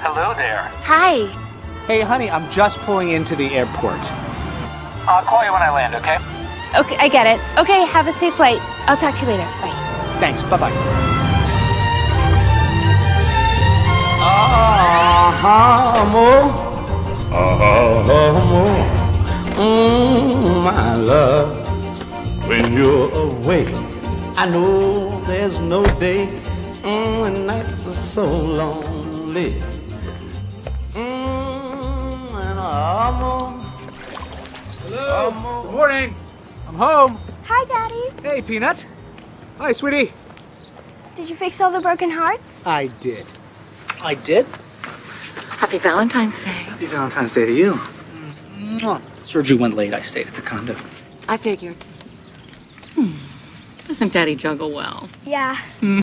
Hello there. Hi. Hey, honey, I'm just pulling into the airport. I'll call you when I land, okay? Okay, I get it. Okay, have a safe flight. I'll talk to you later. Bye. Thanks. Bye-bye. My love, when you're away, I know there's no day when nights are so lonely. And Hello. Good morning. I'm home. Hi, Daddy. Hey, Peanut. Hi, sweetie. Did you fix all the broken hearts? I did. I did? Happy Valentine's Day. Happy Valentine's Day to you. Sergio went late. I stayed at the condo. I figured. Doesn't Daddy juggle well? Yeah.